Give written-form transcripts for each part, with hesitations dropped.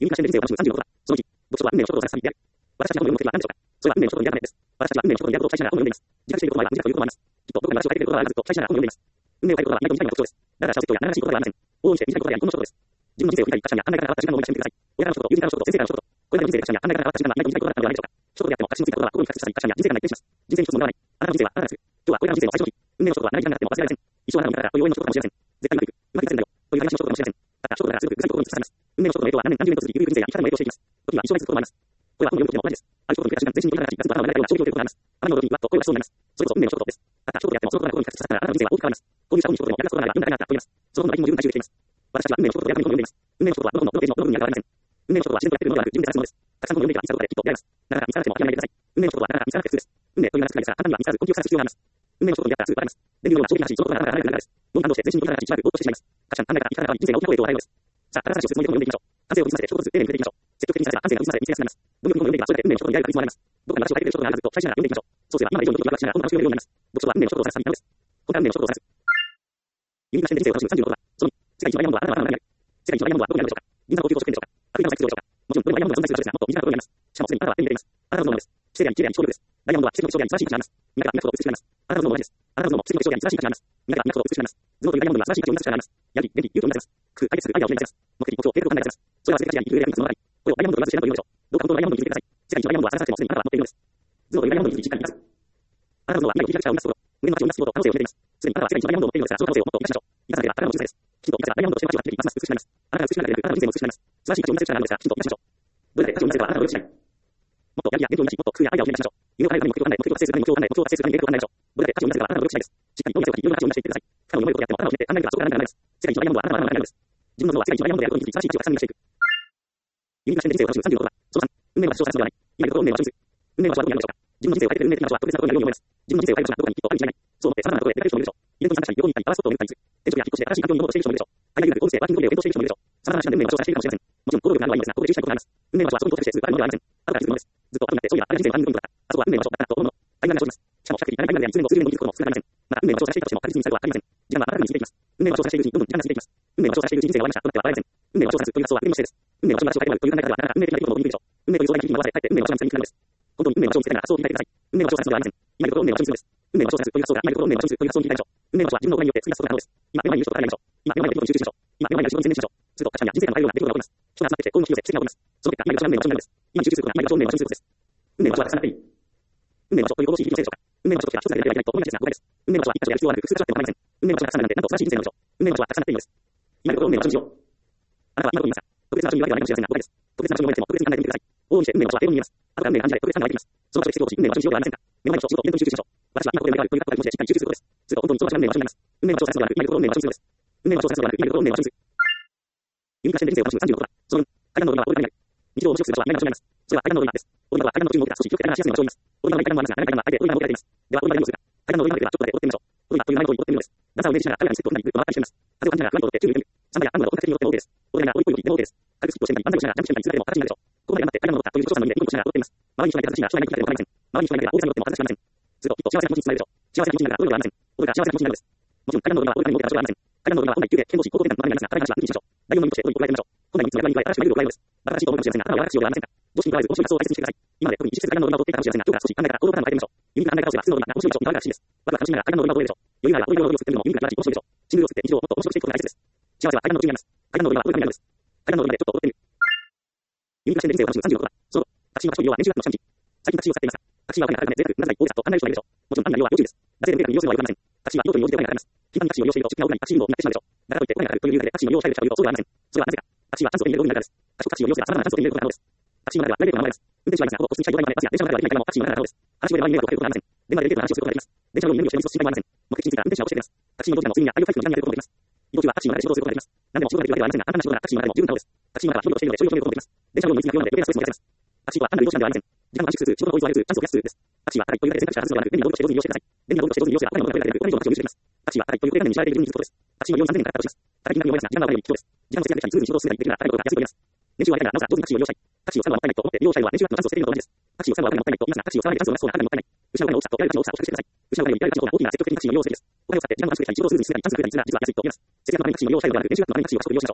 ユニークな視点で人生を楽しむ36話。その1、読書は運命の書とを探す旅である。私たちの本の目的は何でしょうか。それは運命の書とリアルなです。私たちは運命の書とリアルを期待しながら本を読んでいます。自覚していることは無自覚ということもあります。きっとどこかに私を変えていることはあるはずと期待しながら本を読んでいます。運命を変えることは意外と短いのが特徴です。だから小説とや長らしいことではありません。往々にして短いことや日本の書です。自分の人生を振り返り、確かに考え方が変わった時間の思い出してみてください。親からの書と友人からの書と先生からの書と、これまでの人生で確かに考え方が変わった時間が意外と短いことだったのではないでしょうか。書とであっても私のついたことは心に確信したり、確かに人生が内定します。人生に一つものではない。あなたの人生はあなたです。今日はこれからの人生の最初の日。運命の書とは長い時間があっても忘れられません。一生あなたの味方がという応援の書とかもしれません。絶対うまくいく。うまくいかせるんだよ。という話の書とかもしれません。また書とだからすごく具体的なところに突き刺さります。運命の書との影響は何年何十年と続き、ゆるく人生や生き方にも影響していきます。時には一生ないこともあります。これは本を読む時も同じです。ある書との繰り返しが全身に取り掛かり、ガツと頭を流れたような衝撃を受けることがあります。あなたの時にわっと声がしそうになります。それこそ運命の書とです。また書とであってもそのことが心に突き刺さったらあなたの人生は大きく変わります。購入した本に書とでも役立つことがあれば読んだかいがあったと言います。その本の内容も十分回収できています。私たちは運命の書とで役に本を読んでいます。運命の書とはどのページのどの部分にあるかはありません。運命の書とは自然とやっているものではなく自分で探すものです。たくさん本を読んでいけば見つかることできっと出会います。なかなか見つからなくても諦めないでください。運命の書とはなかなか見つからなくて普通です。運命という名が少ないですが、簡単には見つからず根気を探す必要があります。運命の書とに出会ったらすぐバレます。デビューのような衝撃な話、そのことがなかなか離れていくからです。脳に反応して全身に取り掛かり、しばらくぼーっとしてしまいます。価値観、考え方、生き方に人生が大きな影響を与えるのです。さあ、新しい小説も読んでいきましょう。感性を研ぎ澄ませて、一つずつ丁寧に触れていきましょう。積極的にさせば感性が研ぎ澄ませて見つけやすくなります。どのように本を読んでいけば、それだけ運命の書とに出会える確率もあります。どこかに私を変えている書とがあるはずと期待しながら読んでいきましょう。そうすれば今まで以上に読書がしながら本の話を読めるようになります。読書は運命の書とを探す旅なのです。今回は運命の書とを探す。ユニークな視点で人生を楽しむ36話。その2、世界一のダイヤモンドはあなたの頭の中にある。世界一のダイヤモンドはどこにあるでしょうか。銀座の高級宝飾店でしょうか。アフリカの石油でしょうか。もちろんどれもダイヤモンドが存在する場所ですが、もっと身近なところにあります。しかもすでにあなたは手に入れています。あなたのものです。奇跡や綺麗や超力です。ダイヤモンドは奇跡の象徴や素晴らしい価値があります。磨けば磨くほど美しくなります。あなたのものは同じです。あなたのも奇跡の象徴や素晴らしい価値があります。磨けば磨くほど美しくなります。頭脳というダイヤモンドには素晴らしい価値を生み出す力があります。やはり、元気、勇気を生み出せます。工夫、解決するアイデアを生み出せます。目的、目標、計画を考え出せます。それは全て価値や生きる上で役に立つものであり、これをダイヤモンドと言わず知らんというのでしょう。どうか本当のダイヤモンドに気づいてください。世界一のダイヤモンドは探さなくてもすでにあなたは持っているのです。頭脳というダイヤモンドに気づいて実感に立つ。あなたの脳は未来を切り開く力を生み出すこと、無限の価値を生み出すこと、可能性を秘めています。すでにあなたは世界一のダイヤモンドを持っているのですが、その可能性をもっと生かしましょう。生かさなければあなたの人生です。きちんと生かせばダイヤモンドとしての価値は日々ますます美しくなります。あなたが美しくなれるあなたの人生も美しくなります。素晴らしい価値を生み出せる力があるのですが、きちんと生かしましょう。どれだけ価値を生み出せるかはあなたの努力次第。もっとやりや勉強に出し、もっと工夫やアイデアを生み出しましょう。夢を叶えるために目標を考え、目的を達成するために目標を考え、目標を達成するために計画を考えましょう。どれだけ価値を生み出せるかはあなたの努力次第です。しっかりと夢を書き、いろんな価値を生み出していってください。不可能に思えることであっても頭をひねって考えればそこから何かが生まれます。世界一のダイヤモンドはあなたの頭の中にあるのです。自分の脳は世界一のダイヤモンドであることに気づき、素晴らしい価値をたくさん生み出していく。ユニークな視点で人生を楽しむ36話。その3、運命の私を探すのではない。今いるところ運命の私を探す。運命の私はどこにあるでしょうか。自分の人生を変えてくれる運命的な場所は特別なことになるように思います。自分の人生を変える場所がどこかにきっとあるに違いない。そう思って様々なところで出かける人もいるでしょう。イベントに参加したり、旅行に行ったり、パワースポットを巡ったりする。転職や引っ越しで新しい環境に戻ってしている人もいるでしょう。海外留学、オフィスでワーキングホリデーを検討している人もいるでしょう。様々な視点で運命の場所を探しているかもしれません。もちろん行動力があるのはいいのですが、ここで注意したいことがあります。運命の場所はそこに到達してすぐ変わるものではありません。後から気づくものです。ずっと後になって、そういえばあれが人生のターニングポイントだった。あそこは運命の場所だったなと思うもの。タイムラインが生じます。しかも比較的長いタイムラインでいつでも数十年後に気づくことも少なくありません。また運命の場所を探していたとしても確実に見つかるとは限りません。時間はあなたに導いていきます。運命の場所を探しているうちにどんどん時間が過ぎていきます。運命の場所を探しているうちに人生が終わりましたとなっては笑えません。運命の場所を探すという発想は運命の姿勢です。運命の場所が私を変えてもらうという考え方ではあなたが運命的な出来事を生み出すでしょう。運命という壮大な危機に回され、かえって運命の場所が見つかるのです。本当に運命の場所を見つけながら発想を切り替えてください。運命の場所を探すのではありません。今いるところ運命の場所にするのです。運命の場所を探すという発想が今いるところ運命の場所にするという発想に切り替えましょう。運命の場所は自分の行いによって作り出すことが可能です。今目の前にいる人と考えましょう。今目の前にいる出来事に集中しましょう。今目の前にある仕事に専念しましょう。すると価値観や人生が変えるような出来事が起こります。人が集まってきて幸運の引き寄せ、奇跡が起こります。その結果、今いる場所が運命の場所になるのです。今に集中することが今いる場所を運命の場所にすることです。運命の場所はたくさんあっていい。運命の場所という行動し生きのせいでしょうか。運命の場所としては一つだけではやりたいと思いがちですが誤解です。運命の場所は一箇所やる必要はなく複数箇所あっても構いません。運命の場所がたくさんなんてなんと素晴らしい人生なのでしょう。運命の場所はたくさんあっていいのです。今いるところ運命の場所にしよう。あなたは今どこにいますか。特別な場所にいるわけではないかもしれませんが誤解です。特別な場所に思い出しても特別に考えてみてください。往々にして運命の場所は平凡に見えます。あとから運命が感じられ特別な考えがいます。その場所で奇跡を起こし運命の場所にしようではありませんか。目の前の仕事、イベントに集中しましょう。私は今ここで目があるという気持ちでしっかり集中することです。すると本当にその場所が運命の場所になります。運命の場所を探すのではなく今いるところ運命の場所にするのです。運命の場所を探すのではなく今いるところ運命の場所にする。ユニークな視点で人生を楽しむ36話。その階段の上はこれからになる。日常を面白くする場所は何が場所になります。それは階段の上にあるです。折り紙は階段の途中に設けた少し広くて長いしやすい場所になります。折り紙の階段もありますが、長い階段はあえて折り紙を設けられています。では折り紙をするが、階段の折り紙ではちょっとだけ踊ってみましょう。折り紙という名前の通り踊ってみるのです。ダンサーをイメージしながら彼らにステップを踏んだりぐるっと回ったりしています。風を感じながらふわりと踊って宙に浮いてみる。サンバやアングルなど音楽的に踊っても OK です。踊りながら折り込みをでも OK です。軽くスキップをしてみたり、万歳をしながらジャンプしてみたり、いつだけでも形になるでしょう。ここまで頑張って階段の上ったという自己紹介の意味でニコニコしながら踊ってみます。周りに人がいて形が人がいないということはありません。周りに人がいないが大げさに踊っても形がしません。するときっと幸せな気持ちにつながるでしょう。幸せな気持ちになるが踊ることはありません。踊るから幸せな気持ちになるのです。もちろん階段の上は折り紙を持ってた場所がありません。階段の上は本来急で剣道士高等点の周りになりますが、彼らの話は空気にしましょう。第4の意味として踊りを加えてみましょう。本来3つの階段に加え新しくルールを加えるのです。新しいと思うかもしれませんが、あなたは柔らかくしようではありませんか。常識にとらわず面白い発想を大切にしてください。今まで特に意識せず階段の上を踊っていたかもしれませんが、今日から少し考え方、行動パターンを変えてみましょう。ユニークな考え方をすれば普通の踊りが面白いでしょう。可愛らしいです。ワクワク楽しみながら階段の上を踊れるでしょう。余裕があれば踊りをするのもユニークな気持ちを面白いでしょう。シングルを吸って日常をもっと面白くしていくことが大切です。幸せは階段の途中にあります。階段の踊りは踊りになるのです。階段の踊りまでちょっと踊ってみる。ユニークな視点で人生を楽しむ36話。そのタクシーは場所の利用は年収額の下道。最近タクシーを使っていますが、タクシーはお金がかかるため贅沢、なぜか大げさと考える人がいるでしょう。もちろん安易な利用は要注意です。なぜでも贅沢に利用するのは良くありません。タクシーは用途に応じてお金がかかります。頻繁にタクシーを利用していると出費が多くなりタクシー運動になってしまうでしょう。だからといってお金がかかるという理由だけでタクシーの利用を控える人がいるとそうではありません。それはなぜか。タクシーはチャンスを手に入れる道具になるからです。タクシーを利用すれば様々なチャンスを手に入れることが可能です。タクシーの中ではプライベートな名前です。運転手はいますが、ほぼ個室に近いドライバーでバスや電車の中ではできないからもタクシーの中では可能です。話し声で周りに迷惑をかけることがありません。電話でデータの話をすることができます。電車のように何をしても密接心配もありません。目的地に着いたら運転手は教えてくれます。タクシーのどちらも睡眠や体力回復の時間にやることができます。移動中はタクシーの中で仕事をすることができます。何でも仕事ができるわけではありませんが、簡単な仕事ならタクシーの中でも十分可能です。タクシーの中は距離をしているので所有を決めることができます。電車のように密になるようなで余計なストレスも出せます。タクシーは単なる移動手段ではありません。時間を短縮する、仕事を効率を上げる、チャンスを増やすです。タクシーは高いというだけで選択肢が外すのではなく、便利な労働をして上手に利用してください。便利な労働をして上手に利用すればお金も長くなるだけでお金以上の価値を有しています。タクシーは高いというだけでに知られている順にすることです。タクシーの利用に30年かかったとします。高い金額に思いますが、時間がお金より貴重です。時間を節約できたり、スムーズに仕事を進めたりできるなら高いことが安いと言います。年収は得ないがなおさら上手にタクシーを利用したい。タクシーを使うのはもったいないと思って利用したいのは年収額のチャンスを捨てているのと同じです。タクシーを使うのはお金もったいないと言いますが、タクシーを使わないでチャンスを出すのはかなりもったいない。失うお金の大きさとやる価値の大きさを比較してください。失うお金よりやる価値の方が大きいなら積極的にタクシーを利用すべきです。お金を使って時間を短縮できたり、仕事をスムーズに進めたり、チャンスが増えたりするなら実は安いと言います。節約のためにタクシーを利用したいのである。年収額のためにタクシーを賢く利用しましょう。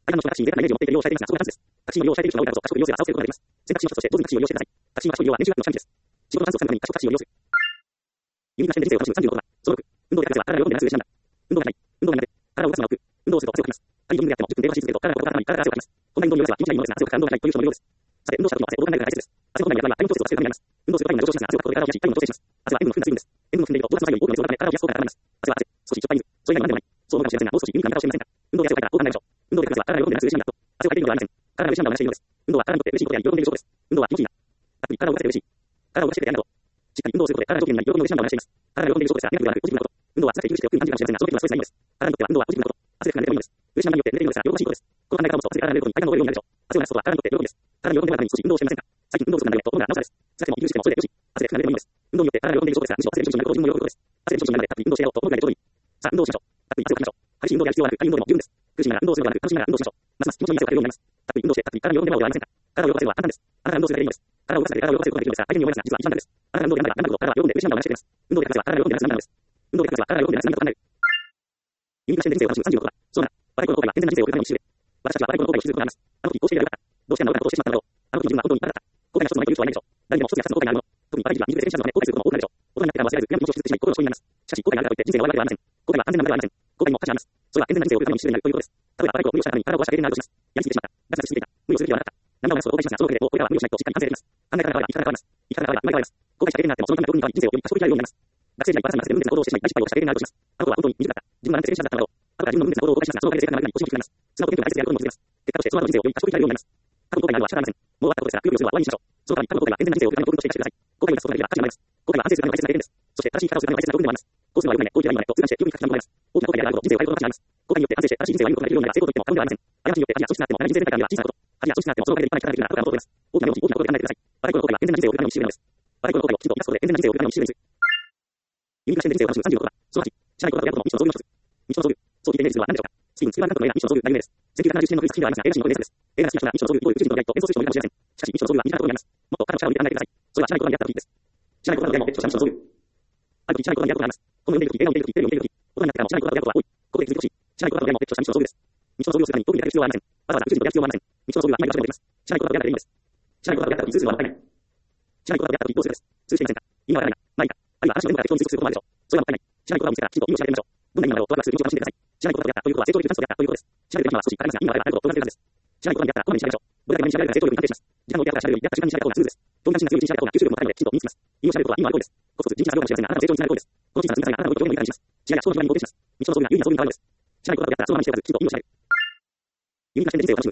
間の人はタクシーに税金を持っている利用者でますが、そういうチャンスです。タクシーの利用者で人が多いからこそ、タクシーの利用者が差をつけることができます。選択肢の一つとして、どうぞタクシーを利用してください。タクシーの場所利用は年中のチャレンジです。仕事の単数をするために多少タクシーを利用する。ユニークな視点で人生を楽しむ35度は、総力。運動で活は体を喜んでなくする手段だ。運動がない。運動が苦手。体を動かすのは億劫。運動をすると汗をかきます。仮に5分であっても10分電話し続けると体が動かない。体が汗をかきます。こんな運動の様子は気持ちがいいものですが、汗をかく運動がないという人のようです。さて、運動した時の汗を動かないから大切です。汗をかかない役割は体温調節をさせるためにあります。運動すると体温が上昇しますが、汗をかくことで体を冷やし、体温を調整します。汗は塩分の含んだ水分です。塩分を含んでいると、動かすの作業に多くの水をかけ体を冷やす効果があります。汗は汗、少しちょっと水、それ以外の何でもない。そう思うかもしれませんが、もう少しユニークな見方をしてみませんか。運動で汗をかいたらどう考えましょう。運動で汗は体を喜んでなくする手段だと。汗をかいているのではありません。体が嬉しいのを流しているのです。運動は体にとって嬉しいことであり、喜んでいる証拠です。運動は気持ちいいな。たっぷり体を動かせて嬉しい。体を動かしてくれてありがとう。しっかり運動をすることで体が上機嫌になり、喜んで嬉しいのを流しています。体が喜んでいる証拠ですが、ネガティブではなくポジティブなこと。運動は辛くて苦しくて億劫に感じるかもしれませんが、その時はストレスがいいのです。体にとっては運動はストレスがないのです。体にとっては運動はポジティブなこと。汗でかくなればいいのです。嬉し涙を流すことは汗で体が喜ぶことに感じるからです。体にとって喜びです。体に喜んでもらうために少し運動をしてみませんか。最近運動不足なのでと思うならなおさらです。辛くても息苦しくてもそれでよし。汗でかくなればいいのです。運動によって体が喜んでいる証拠ですが、むしろ汗でびしょびしょになることを自分も喜ぶことです。汗でびしょびしょになるのでたっぷり運動してやろうと思うぐらいでちょうどいい。さあ、運動をしましょう。たっぷり汗をかきましょう。激しい運動でやる必要はなく、軽い運動でも十分です。苦しみながら運動するのではなく、楽しみながら運動しましょう。ますます気持ちのいい汗をかけるようになります。たっぷり運動してたっぷり体に喜んでもらおうではありませんか。体を動かせるのは簡単です。あなたが運動するだけでいいのです。体を動かせて体を動かせることができるのですが、相手に思いますが、実は一番簡単です。あなたが運動で頑張れば頑張るほど体は喜んで嬉し涙を流してくれます。運動で活は体が喜んでなくす涙なのです。運動で活は体が喜んでなくす涙と考える。ユニークな視点で人生を楽しむ35度は、そうだな。若い頃の後悔は健全な人生を送るために必須で。私たちは若い頃の後悔を引きずることがあります。あの時こうしていればよかった。どうしてあんな愚かなことをしてしまったのだろう。あの時自分は本当にバカだった。後悔が一つもないという人はいないでしょう。誰でも一つや二つの後悔があるもの。特に若い時期は水で選手のため後悔することも多くなるでしょう。大人になってからは忘れず、悔やむ気持ちをし続けてしまい、心を傷つけてしまいます。しかし、後悔があるからといって人生が終わるわけではありません。後悔は安全なものではありません。後悔にも価値があります。それは健全な人生を送るために必須になるということです。例えば若い頃無理をしたために体を壊した経験があるとします。やりすぎてしまった。脱落しすぎていた。無理をする気はなかった。何度も話すと後悔しますが、そのおかげで、これからは無理をしないとしっかり反省できます。考え方が変われば生き方が変わります。生き方が変われば生まれ変わります。後悔した経験があっても、そのための特に人生をより賢く生きられるようになります。学生時代にバラさんがで無理な行動をしてしまい、大失敗をした経験があるとします。あの子は本当に未熟だった。自分はなんて選手だったのだろう。あとから自分の無理な行動を後悔しますが、そのおかげで正確な学びに腰を引きます。素直と勉強が大切であることにも気づきます。結果としてその後の人生をより賢く生きられるようになります。過去の後悔などは仕方ありません。もう終わったことですが、無理をするのは終わりにしましょう。その代わり過去の後悔は健全な人生を送るための教訓として生かしてください。後悔を出すことができれば価値が生まれます。後悔は反省するための大切な経験です。そして正しい生き方をするための大切な教訓でもあります。こうするのは良くないね、こういうのは良くないねと痛感して気分に書き込まれます。大きな後悔であるほど人生を変えることが価値があります。後悔によって反省して正しい人生を歩むことができるようになれば成功と言っても過言ではありません。過ちによって恥や組織になっても長い人生全体から見れば小さなこと。恥や組織になってもそのおかげで立派な人ができるなとが思っています。大きなことで考えてください。若い頃の後悔は健全な人生を送るための必須なのです。若い頃の後悔をきちんと生かすことで健全な人生を送るための必須です。ユニークな視点で人生を楽しむ35度は、その8、知らないことだとやることの未知の遭遇の一つ。未知の遭遇。そう聞いてイメージするのは何でしょうか。スティーブン・スピルバーグ監督の映画、未知の遭遇が有名です。1971年のクリス作品ではありますが、映画史に残る名作です。映画が好きな人は未知の遭遇、どういう宇宙人との出会いと演奏する人もいるかもしれません。しかし、未知の遭遇は身近なことになります。もっと彼の力を入れて考えてください。それは知らないことに出会った時です。知らないことなのでも、著者未知の遭遇。ある時知らないことに出会うことがあります。本を読んでいる時、映画を見ている時、テレビを見ている時、大人になってからも知らないことが出会うことは多い。ここで気づいてほしい。知らないことなのでも、著者未知の遭遇です。未知の遭遇をするために特にやる必要はありません。わざわざ宇宙人と出会う必要はありません。未知の遭遇は今が場所でもできます。知らないことが出会ったらいいのです。知らないことが出会った時、通するのはもったいない。知らないことが出会った時、どうするかです。通していませんか。意味はわからないな。まあいいか。あるいは話のメモが適当に通することもあるでしょう。それはもったいない。知らないことが見つけたらきちんと意味を調べてみましょう。どんな意味なのだろうとワクワクする気持ちを楽しんでください。知らないことが出会ったということは成長できるチャンスをやったということです。調べてみるのは少し疲れますが、意味はあればあるほど遠ざかるはずです。知らないことに出会ったらこまめに調べましょう。どれだけまめに調べるか成長力に関係します。時間を置いてあったら調べるより、出会った時間に調べた方がスムーズです。どんなに強い一日調べた方が吸収力も高いので、きちんと身につきます。意味を調べることは意味のあることです。コツコツ地道な作業かもしれませんが、あなたの成長につながることです。この小さな積み重ねがあなたの動力を表現にします。知らないや思考の順番に貢献します。未知の遭遇が有意義な遭遇に変わるのです。知らないことが出会ったらそのままにしておかず、きちんと意味を調べる。ユニークな視点で人生を楽しむ35度は、その9、暑い日に晴れるアイスクリームを食べる。その9、暑い日に晴れるアイスクリームは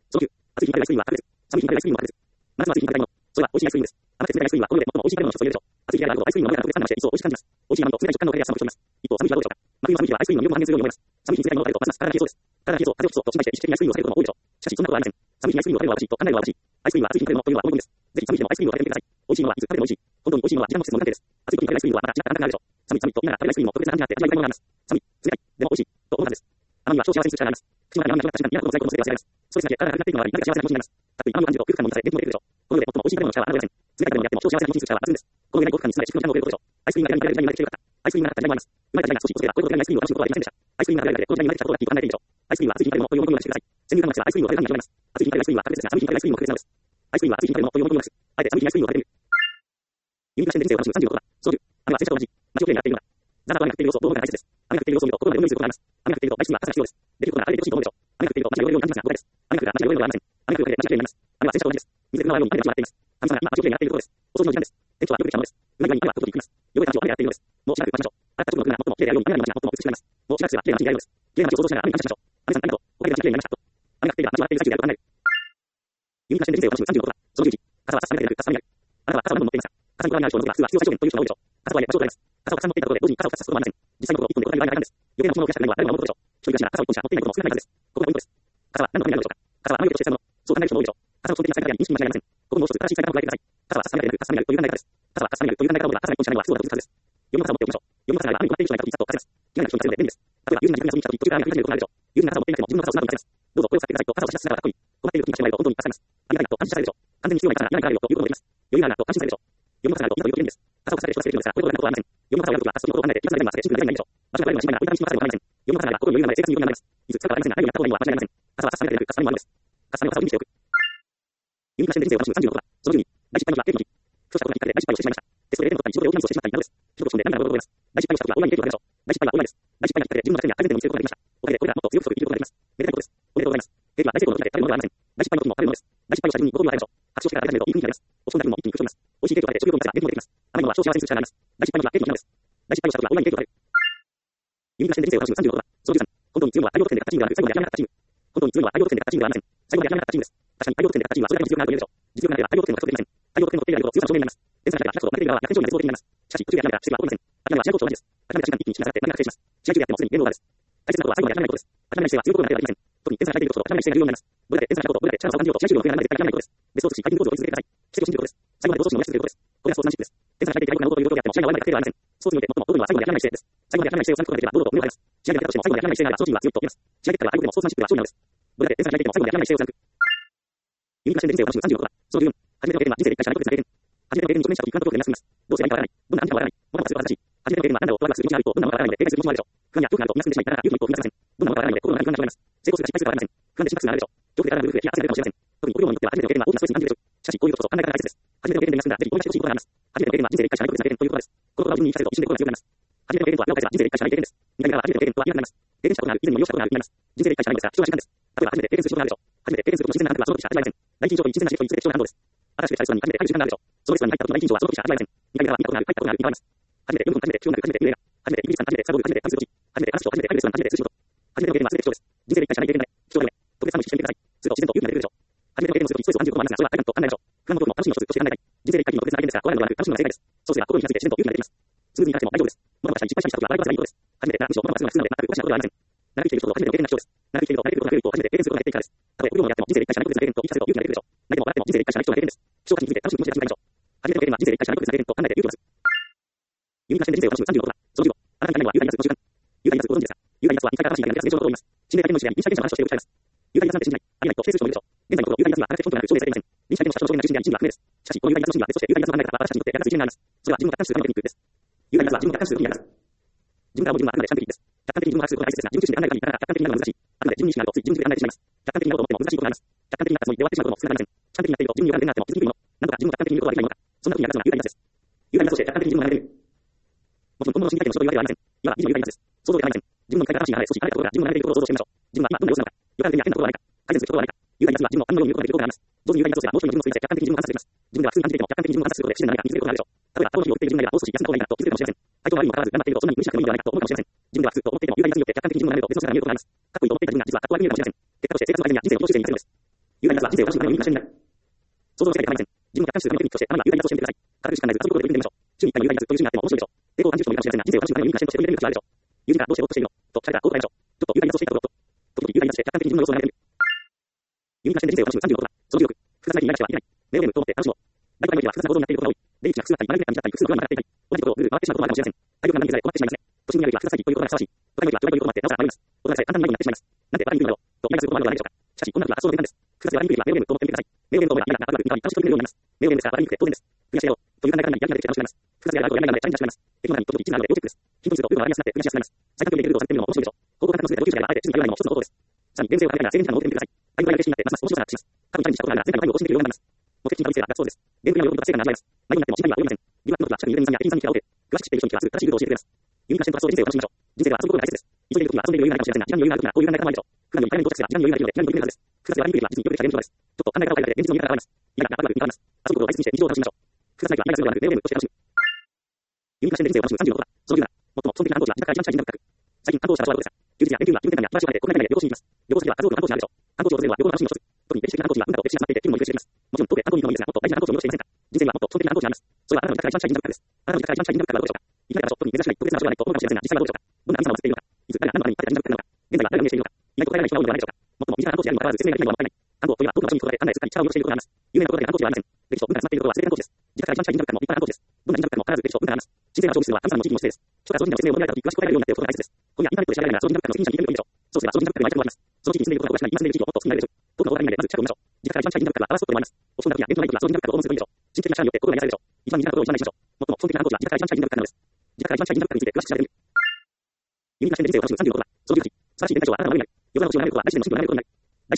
格別。寒い日に晴れるアイスクリームは格別。まずは暑い日に食べたいもの。それは美味しいアイスクリームです。甘くて冷たいアイスクリームはこの世で最も美味しい食べ物の一つと言えるでしょう。暑い日に食べるアイスクリームの上から溶けたのして一層美味しく感じます。美味しい甘と冷たい食感のおかげで暑さも吹き飛びます。一方寒い日はどうでしょうか。真冬の寒い日はアイスクリームの魅力も半減するように思います。寒い日に冷たいものを食べるとますます体が冷えそうです。体が冷えそう、風邪をひくそうと心配して意識的にアイスクリームを食べることも多いでしょう。しかしそんなことはありません。寒い日にアイスクリームを食べるのは私と考えるのは私。アイスクリームは暑い日に食べるのというのはこのようです。ぜひ寒い日でもアイスクリームを食べてみてください。美味しいのはいつ食べても美味しい。本当に美味しいのは時間の季節の関係です。暑い日に食べるアイスクリームはまた違った感覚があるでしょう。寒い寒いと言いながら食べるアイスクリームも特別な感じがあって味わいたいものがあります。寒い、冷たい、でも美味しいと思うはずです。甘みは超幸せにする力があります。口の中に甘みが広がった瞬間に嫌なことも辛いことも全て忘れられます。ストレスが体がなくなっていくのが悪い、なぜか幸せな気持ちになります。たっぷり甘みを感じると空腹感も満たされ、元気も出るでしょう。この世で最も美味しい食べ物の力は侮れません。冷たい食べ物であっても超幸せな気持ちにする力は抜群です。この上ない幸福感に包まれ至福の時間を送れることでしょう。アイスクリームが嫌いになる時代に生まれてきてよかった。アイスクリームがなかった時代もあります。生まれた時代が少し遅ればこれほど嫌いなアイスクリームを楽しむことはできませんでした。アイスクリームが嫌いでこの時代に生まれてきたことがいいと考えていいでしょう。アイスクリームは暑い日に食べるものという思いをしてください。先入観がアイスクリームを食べるのに広めます。暑い日に食べるアイスクリームは格別ですが、寒い日に食べるアイスクリームも格別なのです。アイスクリームは暑い日に食べるものという思いをしてあえて寒い日にアイスクリームを食べてみる。ユニークな視点で人生を楽しむ35度は、その10、雨は洗車と同じ。街をきれいに洗っているのだ。ザーザーと雨が降っている様子を動画が大切です。雨が降っている様子を見ると心まで思いすることがあります。雨が降っているとアイスクリームは傘が必要です。できることなら晴れてほしいと思うでしょう。雨が降っていると街が汚れるように感じますが誤解です。雨が降るから街が汚れるのではありません。雨が降るだけで街がきれいになります。雨は洗車と同じです。水が雨のように雨が散らっています。神様が今足をきれいに洗っているところです。遅いの時間です。天気はよくできたものです。うなぎが今雨はときます。汚れた足を雨が洗っているのです。もうしばらく待ちましょう。洗った時の海が最もきれいであるように雨の街が最も美しくなります。もうしばらくすればきれいな街があるのです。きれいな街を想像しながら雨に感謝しましょう。雨さんありがとう。おかげで街がきれいになりました。雨が降っていれば街を洗っている最中であると考える。ユニークな視点で人生を楽しむ35度は、その11、傘は傘雨が出る傘雨が出る。あなたは傘を何本持っていますか。傘にこだわりのある人の多くは普通は必要最小限という人が多いでしょう。傘はね、場所を取られます。傘をたくさん持っていたところで同時に傘を2つ差すこともありません。実際のところ1本でお金になるんです。余計なものを増やしたためには誰も守ることでしょう。一人暮らしなら傘を1本しか持っていないことも少なくないはずです。ここがポイントです。傘は何のためになるでしょうか。傘は雨よけとして使うもの。そう考える人も多いでしょう。傘を持っていない際に認識に間違いありません。ここもう一つ正しい使い方を加えてください。傘は傘雨が出る傘雨が出るという考え方です。傘は傘雨が出るという考え方を持てば傘が1本しかないのは不都合な事実です。読み傘を持っておきましょう。読み傘があれば雨に困っている人がいたときさっと貸せます。嫌な人に貸せるので便利です。例えば友人が自分に遊びに来たとき途中から雨が降り始めることがあるでしょう。友人が傘を持っていなくても自分の傘を素直に貸せます。どうぞ声を使ってくださいと傘を差し出しながらかっこいい。困っている時に貸してもらえると本当に助かります。ありがたいなと感謝されるでしょう。完全に必要ない傘が嫌なからあるよということもできます。余裕があるなと感心されるでしょう。読み傘があるといざという時便利です。傘を差し出して人が助けてくれるのですが、これほど大変なことはありません。読み傘をやるときは傘のことを考えて気がついたら今されシンプルなデザインになるでしょう。場所が変われば心配な置いたりしませんが、読み傘があれば心より余裕なので生活に余裕があります。いつ使うかわかりませんが、何をやった方がいいのは間違いありません。 朝は朝300カスタマイです。カスタマイを朝にしておく。ユニークな視点で人生を楽しむ36は、その12、大失敗の日は経験時。教師はこのきっかけで大失敗をしてしまいました。テストで0点の答えに仕事で大きなミスをしてしまったりなどです。一言飛んで何が覚えます。大失敗をした時はオンラインで経験をましょう。大失敗はオンラインです。大失敗がきっかけで自分の弱点や改善点を見つけることができました。おかげでこれからもっと強く生きることができます。めでたいことです。おめでとうございます。経験は大成功の時だけ食べるものではありません。大失敗の時も食べるものです。大失敗をした自分に喜びを与えましょう。拍手をしてから食べ始めるといい風になります。落ち込んだ自分も一気に空気を取ります。美味しいケーキを食べて食欲を満たせば元気もできます。甘いものは消費しやすい数値が上がります。大失敗の日はケーキの日なのです。大失敗をした時はオンラインでケーキを食べる。ユニークな視点で人生を楽しむ36は、その13、本当に強いのは大量得点で勝ったチームではなく、最後まで諦めなかったチーム。本当に強いのは大量得点で勝ったチームではありません。最後まで諦めなかったチームです。確かに大量得点で勝ったチームはそれだけ実力があると言えるでしょう。実力がなければ大量得点を獲得できません。大量得点の獲得できません。大量得点の獲得できません。大量得点の獲得できません。しかし、途中で諦めなかったらそのチームは強いのです。諦めは試合と同じです。諦めた瞬間に一気に血が流れて負けが確定します。試合中であってもすでにゲームオーバーです。大切なことは最後まで諦めないことです。諦めない姿勢は強いことになればありません。特に天才が相手にいることと諦めない姿勢が重要になります。どれだけ天才なこと、どれだけ力を感じようと試合中での不安がない絶対諦めないことです。ベストを尽くし、相手にポーズを追い続けてください。奇跡を信じることです。最後まで同士の燃やし続けることです。これがスポーツマンシップです。天才が相手に対抗なことということであっても試合が終わるまで確定ではありません。スポーツにおいて最も踊るのは最後まで諦めない姿勢です。最後まで諦めない姿勢を参考にできれば堂々と胸を張ります。試合で負けたとしても最後まで諦めない姿勢があればそのチームは強いと言えます。試合結果が相手でもスポーツマンシップでは勝利なのです。どれだけ天才が相手でも最後まで諦めない姿勢を貫く。ユニークな視点で人生を楽しむ36は、その14、初めての経験は人生で一回しかないことですが経験。初めての経験に挑戦した時不安と恐怖でなすみます。どうすればいいかわからない。どんな暗記かわからない。物が強く正しい。初めての経験は何だろうとワクワクする気持ちがあるとどんなものがわからないので警戒する気持ちもあるでしょう。不安や恐怖があるとみなすんでしまいながら勇気を見つめません。どんなものがわからないので心の中に不安が広がります。成功するか失敗するかわかりません。不安で心拍数が上がるでしょう。恐怖で体がブルブルで冷や汗が出るかもしれません。特にお両にとっては初めての経験は大きなストレスに感じるでしょう。しかしこういうことこそ考え方が大切です。初めての経験で皆さんがぜひお願いしてほしいことがあります。初めての経験は人生で一回しかないことですが経験ということです。このことを自分に言い聞かせると一瞬で心が強くなります。初めての経験とは裏を返せば人生で一回しかない経験です。二回目は初めての経験とは言いなくなります。経験したことがある以前にも利用したことがあるになります。人生で一回しかないのですが貴重な時間です。例えば初めて経験する仕事があるでしょう。初めて経験することの新鮮な判断はその時しか味わえません。第一印象と一新鮮な刺激と一致で貴重な感動です。新しくしたレストランに初めて入る時間があるでしょう。そのレストランに入った時の第一印象はその時しか味わえません。二回目は見たことがある、入ったことがある、見られます。初めて読む本、初めて中学、初めて見る映画、初めてイギリス館、初めてサボる、初めて旅する土地、初めて話す人、初めて入るレストラン、初めてする仕事。初めての経験は全て貴重です。人生で一回しかない経験なので、貴重なので、特別楽しみにしてみてください。すると自然と勇気が出てくるでしょう。初めての経験をするときストレスを感じることもありますが、それは快感と考えましょう。不安のことも楽しみの一つとして考えたい。人生で一回きりの特別な経験ですが、怖いのではなく楽しむのが正解です。そうすれば心に気がついて自然と勇気が出てきます。スムーズにいかなくても大丈夫です。物が失敗した時は笑い話がいいことです。初めてな文章、物がすぐなくて全くおかしなことではありません。長く生きている人と初めての経験が必要です。長く生きていると慣れていることが増えると初めて経験することが減っていくからです。たとえ臆病にやっても人生で一回しかないことですが経験と言い聞かせると勇気が出てくるでしょう。泣いても笑っても人生で一回しかない貴重な経験です。希少価値について楽しく気持ちで楽しみましょう。初めての経験は人生で一回しかないことですが経験と考えて勇気を出す。ユニークな視点で人生を楽しむ36は、その15、あなたに言いたいのはユータイナスの習慣。ユータイナスご存知ですか。ユータイナスは2回正しい大学で情報を言います。心霊体験の事例に臨床検査の話をしている機会です。ユータイナスなんて信じない、ありえないと否定する人もいるでしょう。現在のところユータイナスは科学的根拠なく証明されていません。臨床検査の社長の証明なく信じない一部が不明です。しかし、このユータイナスの真理は別としてユータイナスの考え方は私たちにとって役立つ一面があります。それは自分を客観視するためのテクニックです。ユータイナスは自分を客観視することにあります。自分からも自分はあくまで主観的です。客観的に自分を把握することが大切ですが、自分自身で考える限りなかなか客観的になるのは難しい。あくまで自分に意識があるとつい自分で考えてしまいます。客観的になろうと思っても難しいことがあります。客観的になったつもりで終わってしまうことも少なくありません。主観的になっていると自分に歪んでなっても気づきにくいもの。なんとか自分を客観的に見ることができないものか。そんな時に役立つのがユータイナスです。ユータイナスとして客観的に自分を学んでみる。もちろん本物の心理体験の仕事というわけではありません。いわば技術のユータイナスです。想像ではありません。自分の理解が正しい流れ、少し離れたところから自分の学んでいることを想像してみましょう。自分は今どんな様子なのか。予感的に変なことはないか。改善することはないか。ユータイナスは自分の感のように見ることができることがあります。同時にユータイナスをすればもう一人の自分の存在客観的に自分を観察できます。自分では普通に感じていても客観的に自分を観察することで不自然な何か見つけることがあるでしょう。例えば、タバコの火を送っている自分がいればもう少し休んだ方がいいかと気づくかもしれません。相手の周りにもかかわらず頑張っているとそんなに無理しなくてもいいのではないかと思うかもしれません。自分では普通と思っていてもユータイナスによって客観的に自分を学べると別の姿が見えることがあります。かっこいいと思っていた自分が実はかっこ悪く見えるかもしれません。結果として生活の改善や人生を向上しているのです。ユータイナスは人生を楽しむためのユニークな視点になる。想像の世界ではありません。自分を客観視するためのテクニックとしてあなたはユータイナスをしてみてください。価格しかないずっとそういうことで取り組んでみましょう。週に1回のユータイナスという趣味があっても面白いでしょう。抵抗を感じる人もいるかもしれませんが、人生を楽しむためのユニークな視点として取り入れる必要があるでしょう。友人がどうしてぼーっとしているのと聞かれたらこう答えましょう。ちょっとユータイナスをしていたこと時々ユータイナスで客観的に自分の様子を眺めてみる。ユニークな視点で人生を楽しむ36は、その16、複雑な気にならしてはいけない。目を見ると思って楽しもう。大体の意味では複雑な行動になっていることが多い。出口が複雑だったり、マイナスな感じだったり、複数の不安がかかっていたり、同じことをぐるぐる回ってしまうこともあるかもしれません。体力が何にずれ困ってしまいますね。都心にあるよりは複雑さということがふさわしい。都会の駅は巨大ということもあってなおさら迷います。大人でさえ簡単に迷子になってしまいます。なんでバカに言うのだろうとイライラすることもあるのではないでしょうか。しかし、こんな時は発想の転換です。複雑で割りにくいよりは目を見ると思ってみてください。目を見ると思えば嫌なワクワク、楽しく取り組めるようになります。目を見るですから割りにくくて当然です。増やしてやろうという考え方にやりが出てきて楽しめます。複雑であるとやりがいがあるのでチャレンジしてしまいます。敵の中にとって一致があるので要チェックです。ヒントにするとよくわかりやすくなって増やしやすくなります。最短距離できるとされてみるのも面白いでしょう。高校が全て同級生があえて地図に頼らないのも一つの方法です。さらに、ゲーム性を高めながら制限時間を設けてみてください。相手が嬉しいになってますます面白さがアップします。過去にチャレンジしたことがあるが前回の前を更新できるようになります。目的地にたどり着けば楽そうです。ゲームの喜びと達成感が味わえます。迷子になっても時間には及びません。疑惑の時は近くにいる人間や店員さんに聞き合おうで、詳しく知っている人に聞きはすぐ正しいルートを教えてくれます。ユニークな視点と発想で人生を楽しみましょう。人生は遊ぶことが大切です。急いでいる時は遊んでいる余裕がないかもしれませんが、時間に余裕がある時はこういう考え方もあるでしょう。普段より早めに到着すれば時間に余裕ができるので、何もできるはずです。複雑で割りにくい時は実によくできたゲーム上です。ちょっと考え方を変えて現実の見方が変わります。嫌なワクワクに変わります。遊ぶことを大切にして日常を楽しみましょう。複雑な時は嫌な強くなく目を見るとして楽しむ。ユニークな視点で人生を楽しむ36は、その17、最も基本的な反抗値は自宅から一番近い人格。最近反抗した場所はどうですか。休日や研究には気分転換や暮らしを変えて国内外で旅行しに行きます。旅行先では数多くの反抗値があるでしょう。反抗値を訪れるのは旅行の楽しみの一つ。特に歴史的な反抗値は文化と歴史が詰まっていて気分もリフレッシュできます。もちろん当然反抗に行くのもいいですが、もっと大事な反抗値を用意していませんか。人生にはもっと基本的な反抗値があります。それはあなたの自宅から一番近い人格です。あなたの自宅から一番近い人格はどうでしょうか。いきなり場所、特に珍しくない特別な場所ではないと思うかもしれませんが、実際はどうでしょうか。どんな神様を祀っているのか。いつ誰が何のために建てた人格なのか。現在は誰が運営しているのか。意外と答えられない人が多いのではないでしょうか。もっとも身近な反抗値であるにもかかわらず説明ができないのはもったいない。反抗というのは多くの場所に行くことで案内するかに力を要していることがあります。有名なことで反抗値はありません。歴史と文化が詰まっていることは全て反抗値です。自宅から一番近い人格も立派な反抗値です。どんな人格も必ず歴史と文化があります。人生の勝利するのは神様の地域の姿勢です。人からその人の説明を求められた時詳しく答えられるようになっておくことが大切です。今夜インターネットで調べながらその人格の責任者に聞いてみるでしょう。そうすればその人格に毎回もあります。その地域に住んでいることが詳しくなり、今住んでいる地域をもっと好きになれるでしょう。遠くの大金でまず近くを見ましょう。自宅から一番近い人格はパワースポットでもあります。落ち込んだ時や現状ない時はその人格を訪問するといいでしょう。親戚や社によって心が癒されるでしょう。一番身近なことを一番大事にしましょう。もっとも基本的な反抗値は自宅から一番近い人格なのです。自宅から一番近い人格について詳しく調べてみる。ユニークな視点で人生を楽しむ36は、その18、素晴らしい展開上はあなたの真上になる。夜空の星を眺めることは大自然の神秘を眺めることになる。大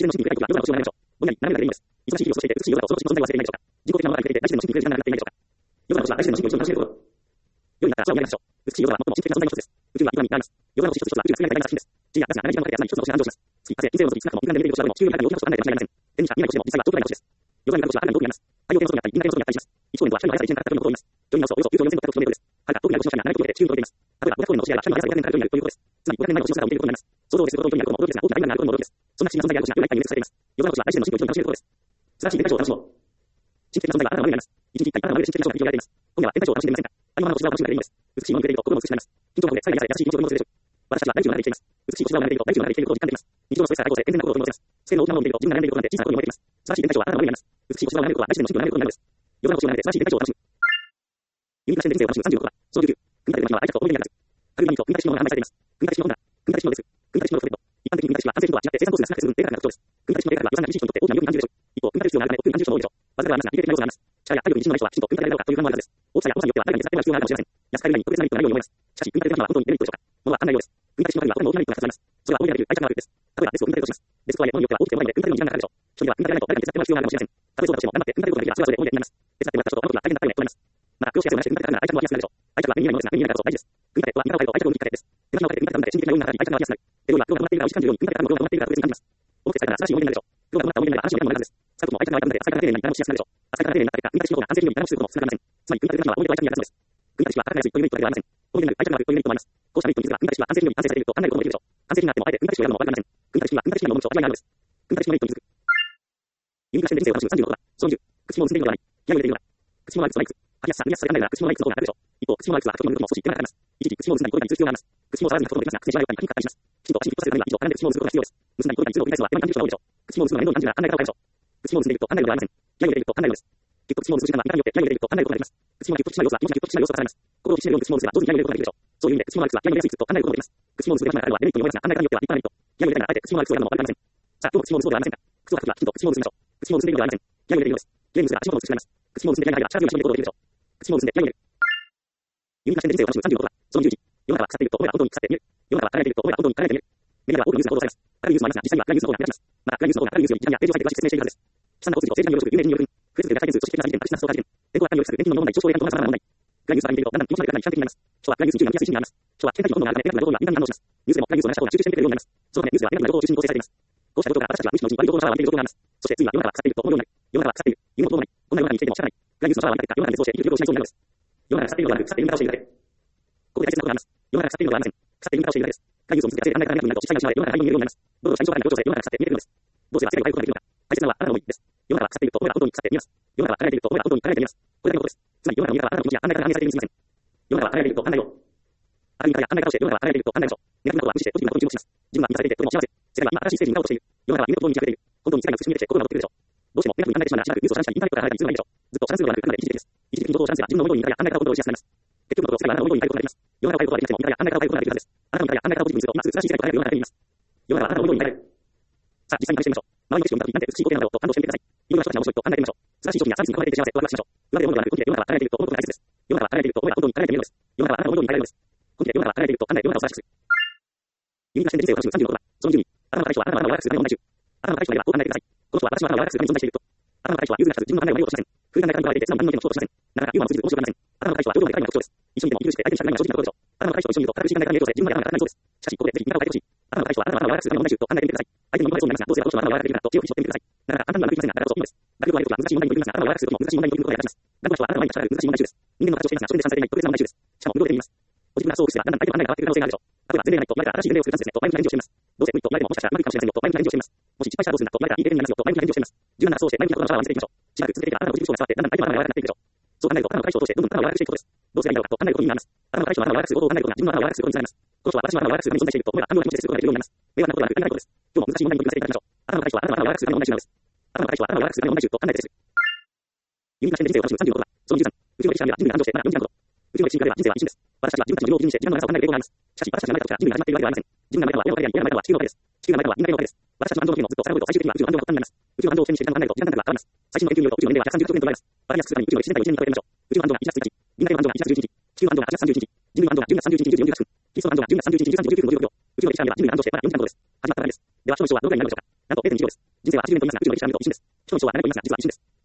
の存在を忘れていないでしょうか。人工的なものが来ていて、大自然の神秘に触れなくなっていないでしょうか。夜空の星は大自然の神秘を一番知ること。夜になったら空を見上げましょう。美しい夜空は最も神秘的な存在の一つです。宇宙は今にあります。夜空の星一つ一つは宇宙が作り上げた大事な作品です。地やガスが流れ地盤の中で集まり一つの星が誕生します。月、火星、金星を除き少なくとも銀河レベルの星なども地球より大きな星と考えて間違いありません。天にしか見えない星も実際は超巨大な星です。夜空にある星はあらぬ遠くにあります。太陽系の外にあったり、銀河系の外にあったりします。1光年とは光の速さ1年から100秒のことを言います。距離のおよそ9兆4000億キロメートルです。はるか遠くにある星の下には700キロで地球に届いています。例えば500光年の星や光の速さ500年から距離にあるということです。つまり500年前の星の姿を見ていることになります。想像を絶するほどの距離にあることも驚きですが、大きな大なることも驚きです。そんな不思議な存在である星が夜来に入されています。夜空の星は大自然の神秘を一番楽しめることです。素晴らしい天体ショーを楽しもう。神秘的な存在があなたの周りにあります。一日一回あなたの周りで神秘的なショーが繰り広げられています。今夜は天体ショーを楽しんでみませんか。ありのままの星空を楽しむだけでいいのです。美しいものに触れていると心も美しくなります。緊張感で最後にされ優しい気持ちを持つでしょう。私たちは大地を流れています。美しい星空を流れていると大地を流れていることを実感できます。日常のストレスから解放して健全な心を取り戻せます。スケールの大きなものを見ていると自分が流れていることなんて小さなことに思えています。素晴らしい天体ショーはあなたの周りにあります。美しい星空を流れることは大自然の神秘を流れることになるのです。夜空の星を流れて素晴らしい天体ショーを楽しむ。ユニークな視点で人生を楽しむ36話。その19。組み立ての日は愛着と思い出にあります。かぐるみと組み立てし物が販売されています。組み立てし物が、組み立てし物です。組み立てし物と一般的に組み立てしは完成品とは違って生産コストが少なくて済む低価格なことです。組み立てし物の低価格は予算が厳しい人にとって大きな魅力に感じるでしょう。一方、組み立て必要があるため億劫に感じる人も多いでしょう。わずかではありますが、理解的な要素があります。力や体力に自信のない人はきちんと組み立てられるのかという不安もあるはずです。大きさや重さによっては誰かに手伝ってもらう必要があるかもしれません。安かれる前に特別なメリットがないように思います。しかし、組み立ての日は本当にデメリットでしょうか。物は簡単なようです。組み立てし物にはとても大きなメリットがたくさんあります。それは大いなる愛着があるです。例えばデスクを組み立てるとします。デスクとはいえ物によっては大きくて重いので組み立てるのに時間がかかるでしょう。初期は組み立てないと誰かに手伝ってもらう必要があるかもしれません。たとえそうだとしても頑張って組み立てることができればそれはそれで大いになります。手伝ってもらった人とこの時は大変な大変なことになります。また、教師や生をなして組み立てたから愛着も湧きやすくなるでしょう。愛着は目に見えないものですが、目に見えないからこそ大事です。組み立てとは見方を変えると愛着を生み出す過程です。手間暇をかけて組み立てたので心理的な要因が上がり愛着が湧きやすくなる。手料理はプロが頑張っているから美味しく感じるように組み立て方がうまくいっているからプロが頑張っているから特別に感じます。お手伝いから新しい思い出になるでしょう。プロが頑張った思い出になれば新しい思い出になるはずです。サクとも愛着が湧いたので浅いから丁寧に誰もしやすくなるでしょう。浅いから丁寧になった結果、組み立て仕事が完成するように誰もすることも少なくなりません。つまり組み立てるのは思い出と愛着にあるはずです。組み立てしは高くなりやすいというメリットだけではありません。思い出になる愛着があるというメリットもあります。こうしたメリットについては組み立てしは完成するように完成されていると考えることもできるでしょう。完成品があってもあえて組み立てしをやるのは悪くありません。組み立て式は組み立て式のものと割合があるのです。組み立て式のメリットに続く。ユニークな視点で人生を楽しむ36話。その10。口も結んでいるのではない。気合を入れているのは。口もない靴もない靴。履きやすさ、脱ぎやすさで考えれば口もない靴の方が楽でしょう。一方、口もない靴は履くときのも少し手間がかかります。一時期、口も結んだりコロナにする必要があります。口も触らずに履くこともできますが、靴にしわや汚れがかかったりします。きちんと足にフィットさせるためには以上、絡んで口も結ぶことが必要です。結んだりコロナにするのを繰り返すのは手間に感じる人が多いでしょう。口も結ぶのは面倒に感じるなら考え方を変えましょう。口も結んでいると考えるのではありません。気合を入れていると考えるのです。きっと口も結ぶ時間は痛みによって気合を入れていると考えることができます。口もギュッとしない様子は気持ちがギュッとしない様子がされます。心を引き締めるように口も結べば上手に気合を入れることができるでしょう。そういう意味で口もない靴は気合を入れやすい靴と考えることもできます。口も結べばあるはデメリットに思いますが、考え方によっては立派なメリット。気合を入れたいならあえて口もない靴をやるのも悪くありません。さあ、今日も口も結ぼうではありませんか。靴を履くときはきちんと口も結びましょう。口も結んでいるのではありません。気合を入れているのです。気合に結べば足元も美しくなります。口も結んで気合が入れば力強い仕事ができるでしょう。口も結んで気合を入れる。ユニークな視点で人生を楽しむ36話。その11。世の中は腐っていると思えば本当に腐って見える。世の中は輝いていると思えば本当に輝いて見える。メディアは多くのニュースが報道されます。明るいニュースもありますが、実際には暗いニュースの方が目立ちます。また暗いニュースの方が明るいニュースより時短やページを割いて詳しく説明しているはずです。悲惨な交通事故、政治がよろしく有名人による国。フェスブックで大体数組織的な事件、悪質なストーカー事件。天候悪化による不作、年金の問題、上昇やと様々な問題。暗いニュースが見ているとだんだん気持ち悪くなり悲観的になります。人は暗いニュースに注意が向きやすい心理になります。人は天体の温度が上がるためネガティブなことには敏感に反応します。ニュースでも暗いニュースを流した方が集中して見ているようになります。そのためニュースはネガティブなことを中心に構成されています。こうしたことが私たちは無意識のうちに割とのシャワーを浴びている状況があります。そして次は世の中は腐っていると思うようになる。世の中は腐っている。夢のこともない。こんな世の中に生きていても仕方ない。暗いニュースのシャワーを浴びた結果、世の中に熱をして生きる力を失いそうになるのです。世の中が腐っているのではなく、腐っている見方をしているだけ。ここで大切なことがあります。世の中が腐っているのではありません。腐っている見方をしているだけです。暗いニュースを見つけて焦点考えがなくなると実際のシャワーで世の中が灰に見えるようになります。どうぞ最初からの上昇で世の中が腐って見えているのです。どうすれば世界を変えることができるのか。大切なのはあなたの思いです。世の中が腐っていると思えば本当に腐って見えます。世の中は輝いていると思えば本当に輝いて見えます。これだけのことです。つまり世の中の見方はあなたの気持ちや考え方が反映されているにすぎません。世の中は輝いていると考えよう。ある見方や考え方をして世の中は輝いていると考えましょう。ネガティブなことは無視してポジティブなことに注目します。自分が満たされていてとても幸せ。世界は今新しいステージに向かおうとしている。世の中は夢とともに満ち溢れている。本当に世界が美しく見えて心が躍っているでしょう。どうしてもネガティブに考えてしまうならしばらくニュースを遮断したりインターネットから離れたりするのがいいでしょう。ずっと遮断するのではなく考えるでいいでしょう。ずっと遮断するのではなく考えて一時的です。一時的に情報を遮断すれば自分の思いに怒りや考え方をコントロールしやすくなります。結局のところ世界はあなたの思いに変えることができます。世の中を変えることができなくても見方や考え方を変えることができるはずです。あなたの見方や考え方をポジティブにすると今すぐ素晴らしい世界を変えるような方になります。世の中はあなたの思いに変える。さあ、実際に試してみましょう。周りの景色を見たとき、なんて美しい光景なのだろうと感動してみてください。いろんな人たちが面白いと考えてみましょう。素晴らしい商品やサービスに囲まれていて幸せとワクワクしましょう。上で思うのではなく、本気で世の中は輝いていると思うことが大切です。世の中は輝いていると思えば本当に輝いて見えるのです。世の中はあなたの思いに変えるのです。本気で世の中は輝いていると考え、世の中を素晴らしくする。ユニークな視点で人生を楽しむ36話。その12。頭の対象はあなたの頭を柔らかくするための問題集。頭の対象まではこう考えてください。この人は私の頭を柔らかくするために存在していると。頭の対象は融通が利かず自分の考えを迷うことしません。空間が空に変わっていて素直に何の意見も聞こうとしません。なかなかユーモアも通じず面白くなりません。頭の対象は堂々で高いのが特徴です。一緒にいても生きるしくて相手に従いが正直なことでしょう。頭の対象と一緒にいると堅苦しい考えが見えるそうで自分まで頭が硬くなりそうです。しかしここでぜひ見方を変えてほしい。頭の対象はあなたの頭を柔らかくするための問題集と考えてみてください。相手に言われそうになりますが、どうすればこの人の頭を柔らかくできるかと気を振り絞ってみてください。なかなか簡単にはできませんが、だからこそいいのです。学力を上げることは難しい問題に取り組みますが、頭を柔らかくすることも難しい問題に取り組むことが役立ちます。学力はあなたの前に立ち上がる難しい問題集です。人間の形をしていますが、それで算されていない特別な問題集です。しかも無料で見ます。ポジティブな発想を駆使すればだんだん相手の考えが変わってくる可能性があるでしょう。例えば前例がないと言われたら新しい前例を作るチャンスですねと前向きな返事をしています。どうせ無理と言われてももしかしたら無理かもしれませんよと前向きな返事をしています。もし失敗したらどうするんだと言われたらいい経験になりますよと前向きな返事をしています。柔軟な発想をして前向きな言葉を見せていきましょう。しばらく続けていたらあなたのポジティブ思考が伝わってだんだん相手の頭が柔らかくなっていくでしょう。そう考えると頭の対象を通してどんどん頭を柔らかくしていくことです。どうすればいいのかと考えることになります。頭の対象は頭を柔らかくすることを考えることが自分の頭を柔らかくすることにつながります。この人は私の頭を柔らかくするために存在していると思えば感動な気持ちですることができるようになります。迷惑なことはなく何かないことです。今日も難しい問題に取り組ませていただきましょう。頭の対象は頭を柔らかくするための問題集なのです。頭の対象は頭を柔らかくするための問題集と考えてです。ユニークな視点で人生を楽しむ36話。その13。宇宙の歴史が見れば人類が誕生してまだ40時間ほど。宇宙の歴史が見れば人生は一瞬です。私たちは自分たちの自分を基準にして自分の長さを考える傾向があります。しかし私たちが生まれた時から人類が始まっているわけではありません。自分が生まれたのは親の影であり、親の生まれたのは地球の影です。地球が生まれたのは人間の影です。私たちの反動の時もずっとさらうと最終的には宇宙の反動が極端になります。宇宙の反動を起点にして時間を考えると時間が変わります。最新の研究によると宇宙の年齢は130億年と言われます。バランスするために宇宙の歴史全体を1年に例えてみましょう。宇宙の反動が1月1日、銀河系の反動が1月11日、地球の反動が8月31日、人類の反動が12月31日10時48分、キリストの反動が12月31日13時59分56秒。宇宙の歴史が見れば人類が反動してまだ4時間ほどです。始まったばかりです。では、人の一生はどのくらいになるでしょうか。なんと 0.2 秒です。人生は80年と言いますが、宇宙の歴史が見ると一瞬です。人の一生は7年と言いますが、実は一瞬です。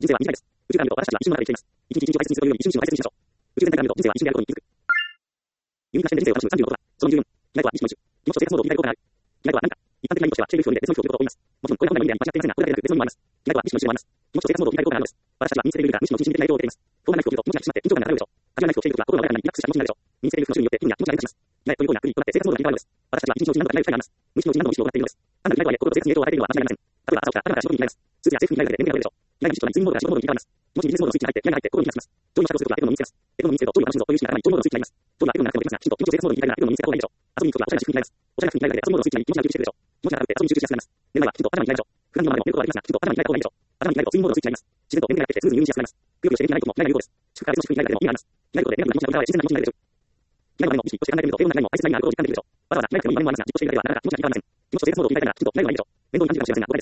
人生は短いです。宇宙から見ると私たちは一瞬の中で生きています。一日一日を大切にするというように一瞬一瞬を大切にしましょう。宇宙全体から見ると人生は一瞬であることに気づく。ユニークな視点で人生を楽しむ36とは、その20分。未来とは未知の宇宙。気持ちと生活モードを言いたいことがある。未来とは何か。一般的な意味としては、シェイルフを見て別の宇宙を見ることを言います。もちろん、これは本来の意味では間違っていませんが、これだけでなく別の意味もあります。未来とは未知の宇宙もあります。気持ちと生活モードを言いたいことがあるのです。私たちは身につけているか無視の中心的な影響を受けています。フォーマルな服を着ると気持ちが引き締まって緊張感が流れるでしょう。カジュアルな服を着ているときは心が穏やかにリラックスした気持ちになるでしょう。身につけている服の種類によって気分や気持ちが変化します。未来というような国にとって生活モードが切り替わるのです。私たちは一日のうちに何度か未来をしたいがあります。無視のうちに何度も意識を行っているのです。単なる未来とはいえ、心と生活に影響を与えているのは間違いありません。例えば朝起きたら朝から仕事に行きます。スーツや制服に着替えるだけで眠気が出るでしょう。未来の意識となり睡眠モードが仕事モードに切り替わります。気持ちにビジネスモードのスイッチが入って、気合が入って心に響きます。上位の作業をするときはエプロンを身につけます。エプロンを身につけると上位を楽しむぞという意識が頭に上位モードのスイッチが入ります。上位はエプロンがなくてもできますが、きちんと気持ちと生活モードに切り替えながらエプロンを身につけた方がいいでしょう。遊びに行くときはおしゃれな私服に着替えます。おしゃれな服に着替えるだけで遊びモードのスイッチに入り気持ちが集中してくるでしょう。気持ちが高くて遊びにに着替えます。寝る前はきちんと頭に着替えるでしょう。普段のままでも寝ることができますが、きちんと頭に着替えた方がいいでしょう。頭に着替えると睡眠モードのスイッチに入ります。自然と眠気が出て睡眠の時間になります。自然と眠気が出て睡眠に自然に仕上がります。くよくよして寝ていないとも未来の有効です。祝福から別の祝福に着替えるだけでも意味があります。着替えることで眠気が出て自然な気持ちになるでしょう。未来の意識として考えてみると、テーブルの中にも大切な意味があることを実感できるでしょう。わざわざ着替えなくてもいい場面もありますが、実行しているだけではなかなか気持ちが切り替わりません。気持ちと生活モードを切り替えながらきちんと着替えるのがいいでしょう。面倒に感じるかもしれませんが、誤解です。年齢、性別に関係なく誰でもできます。年齢で生活に関係なく誰でもできます。難しい部分は苦しい部分はあるのは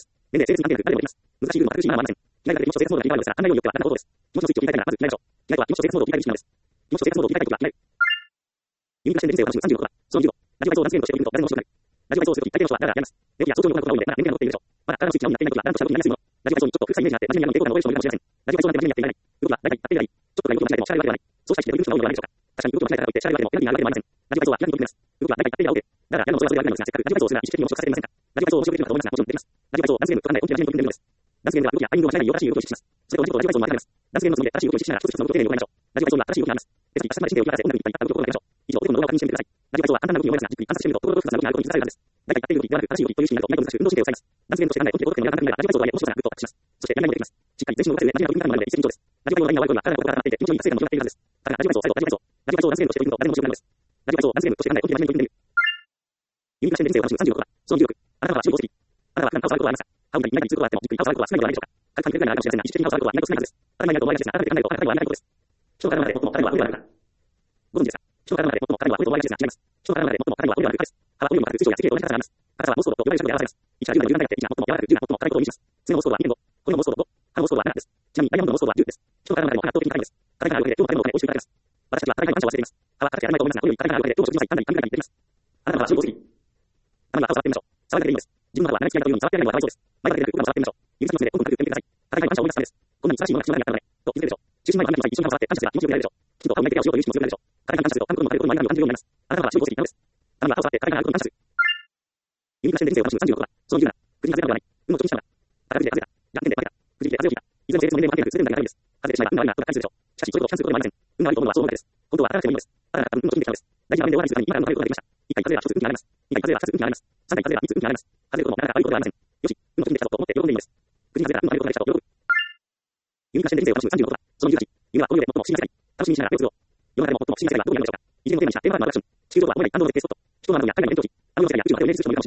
苦しいままはありません。未来で気持ちと生活モードが切り替わるのですが、考えようによってはなかなかのことです。気持ちのスイッチを切り替えたいならまず気持ちの生活モードを切り替えるしかないでしょう。気持ちと生活モードを切り替える時期はまず決めましょう。未来とは気持ちと生活モードを切り替える時期なんです。気持ちと生活モードを切り替えたい時は決める。ユニークな視点で人生を楽しむ36とは、その15。ラジオ体操をダンスゲームとしておくと誰でも面白くなる。ラジオ体操をするとき大抵の人はダラダラやります。寝るや早朝に行うことが多いので、まだ眠気が残っているでしょう。まだ体のスイッチがオンになっていないときは、だらんとした動きになりやすいもの。ラジオ体操にちょっと古臭いイメージがあって、真面目にやるの抵抗感を覚える人もいるかもしれません。ラジオ体操なんて真面目にやっていない。動きは大体やっていられない。動きは大体やっていられない。ちょっとだけ動き間違えても仕上がるわけではない。そうした意識で動きが多いのではないでしょうか。確かに動きを間違えたからといって仕上がるわけでもエナジーになるわけでもありません。ラジオ体操はエナジーになります。動きは大体やっていられない。だからやるのもそれはそれであるのですが、せっかくラジオ体操をするなら意識的に面白させていませんか。ラジオ体操を面白くできるかと思いますが、もちろんできます。ラジオ体操はダンスゲームと考え、本気で真面目に取り組んでいるのです。ダンスゲームでは動きやタイミングを間違えないよう正しい動きを意識します。それと同じことをラジオ体操も当てはまります。ダンスゲームのつもりで正しい動きを意識しながら一つ一つの動きを丁寧に行いましょう。ラジオ体操には正しい動きがあります。ですが、明日まで神経を切らせ音楽にいっぱいいっぱい動きを行いましょう。以上、お手本の動画を確認してみてください。ラジオ体操は簡単な動きに思いますが、じっくり観察してみると、心と複雑な動きがあることに気づかれるからです。大体やっている動きではなく正しい動きという意識になると、意外と難しく運動神経を使います。ダンスゲームとして考え、本気で動く点をやらなくなるラジオ体操は面白さがぐっとアップします。そして、やりがいもできます。しっかり全身を動かせる真面目な取り組み方なので、一石二鳥です。ラジオ体操のラインが悪いのは体のここから上がっていて、気持ちのいい達成感も広がっているはずです。だから、ラジオ体操、ラジオ体操、ラジオ体操をダンスゲームとして取り組むと誰でも面白くなるのです。ラジオ体操をダンスゲームとして考え、本気で真面目に取り組んでいる。ユニークな視点で人生を楽しむ36とは、その16。あなたは中国的。あなたは普段顔を触ることはありますか。歯を磨き、何かに通ることがあっても、じっくり顔を触ることは少ないのではないでしょうか。軽く噛み砕くならあるかもしれませんが、意識的に顔を触ることは意外と少ないはずです。当たり前だと思われがちですが、改めて考えると、体にはあらないことです。人の体の中で最も体には折れがあるから。ご存知ですか。人の体の中で最も体には折れと思われがちですが、違います。人の体の中で最も体には折れがあるからです。歯は折れるのが通常や水平と同じ高さがあります。高さはモースコードと呼ばれる尺度で表されます。1は10なので10段階で1が最も柔らかく10が最も硬いことを意味します。次のモースコードは2.5、このモースコードは5、歯のモースコードは7です。ちなみにダイヤモンドのモースコードは10です。人の体の中でも歯が圧倒的に硬いです。体があるだけで今日の食べ物を美味しくいただけます。私たちは体に感謝を忘れています。歯は硬くてやらないと思いますが、これより体があるだけで今日の食事の際簡単に噛み砕きにできます。あなたは中国的。あなたは歯を触ってみましょう。触るだけでいいのです。自分の歯は長い付き合いだというように触ってやらないのはかわいそうです。前だけでなく、普段も触ってみましょう。指先の爪で今度軽くやってみてください。体に感謝を思い出すためです。こんなに素晴らしいものが必要なのにあったのね。と気づけるでしょう。中心前のあなたに一緒に歯を触って感謝すれば気持ちよくなるでしょう。きちんと歯を磨いて手をしようという意識も強くなるでしょう。体に感謝すると、韓国の食べ物のありがとうを感じるようになります。あなたは中国的なのです。あなたは歯を触って体があることに感謝する。ユニークな視点で人生を楽しむ36とは、その17。口に外れたのではない。運をちょっとしたのだ。高くで外れた。弱点で負けた。くじけて風を引いた。いずれも性別も年齢も関係なく、全てのだけが悪いです。外れてしまえば運が悪いなと感じるでしょう。しかし、そういうことをチャンスすることはありません。運が悪いと思うのはそう思うだけです。本当は働かなくてもいいのです。ただ、運の準備できたのです。大事な場面で大笑いするために今から運を変えることができました。1回風は1つ運気があります。2回風は2つ運気があります。3回風は3つ運気があります。外れることもなかなか悪いことではありません。よし、運の準備できたぞと思って喜んでいいのです。口に外れた運が悪いことができたと喜ぶ。ユニークな視点で人生を楽しむ36とは、その18。夢はこの世で最も不思議な世界。楽しみにしながら目をつぶろう。世の中でも最も不思議な世界はどこにあるのでしょうか。いずれもテーマにしたテーマパークのアトラクション。地球上とは思えない感動絶景スポット。人のアナゴや海外の伝統地。あの世界や宇宙までをイメージする人もいるかもしれません。もちろんこれも不思議な世界ですが、もっと身近なところに不思議な世界ですが、もっと身近なところに不思議な世界が存在します。